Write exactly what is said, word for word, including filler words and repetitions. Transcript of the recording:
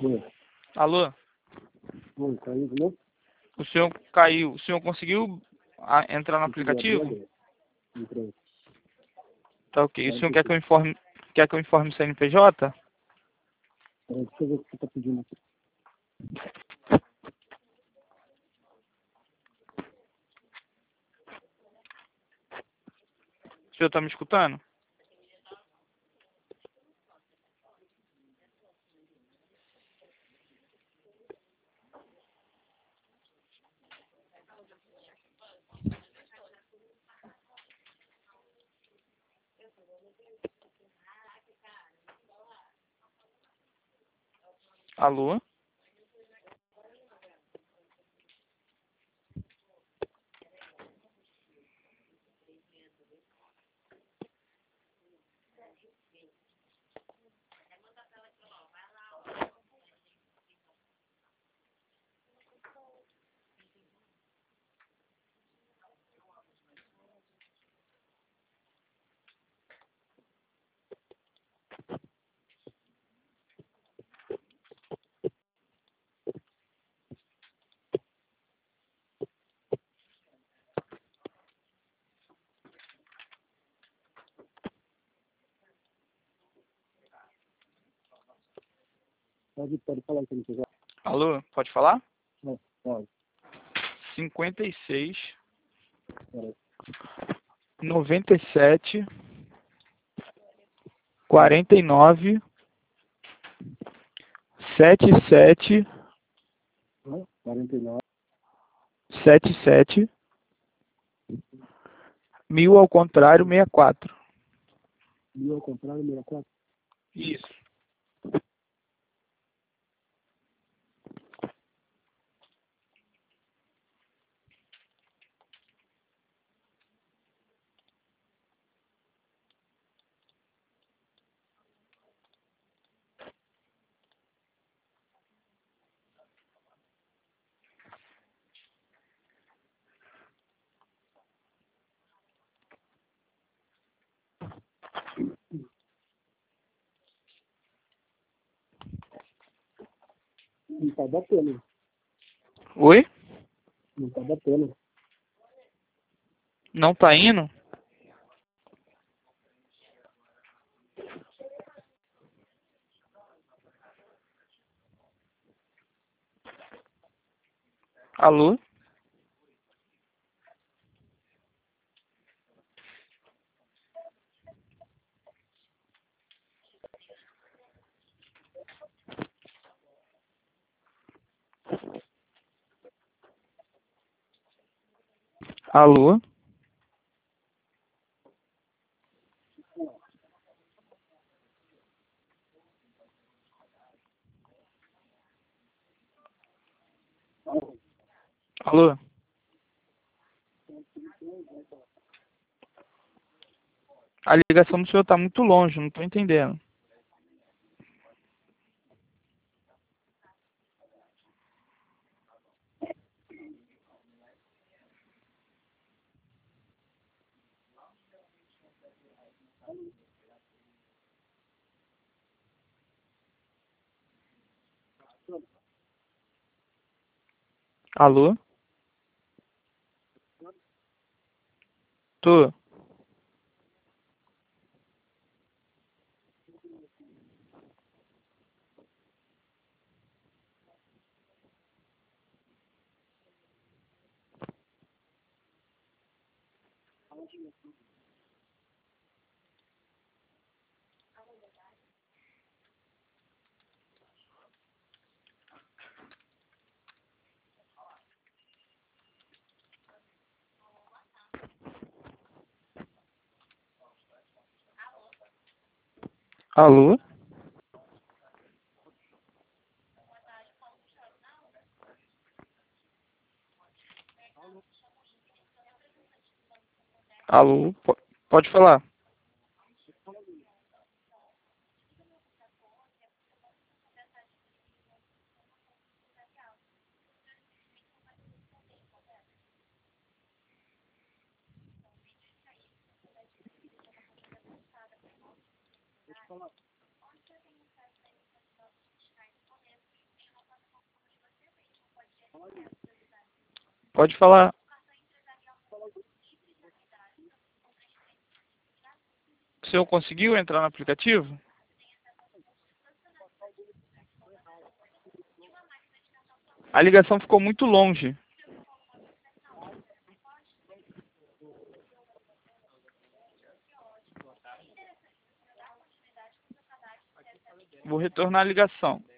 Oi. Alô? Oi, caiu de novo? O senhor caiu. O senhor conseguiu ah, entrar no Consegui abrir aplicativo? agora. Entrei. Tá ok. O Pera um senhor quer que eu pouquinho. informe, quer que eu informe o C N P J? Peraí, deixa eu ver o que você tá pedindo aqui. O senhor tá me escutando? Alô? Pode, pode falar que não quiser. Alô? Pode falar? Não, pode. cinquenta e seis, Peraí. noventa e sete, quarenta e nove, setenta e sete, Hã? quarenta e nove. setenta e sete, mil ao contrário, sessenta e quatro. Mil ao contrário, sessenta e quatro. Isso. Não tá batendo. Oi? Não tá batendo. Não tá indo? Alô? Alô? Alô? A ligação do senhor tá muito longe, não tô entendendo. Alô? Tô. Alô? Alô? Po- Pode falar. Pode falar. O senhor conseguiu entrar no aplicativo? A ligação ficou muito longe. Vou retornar a ligação.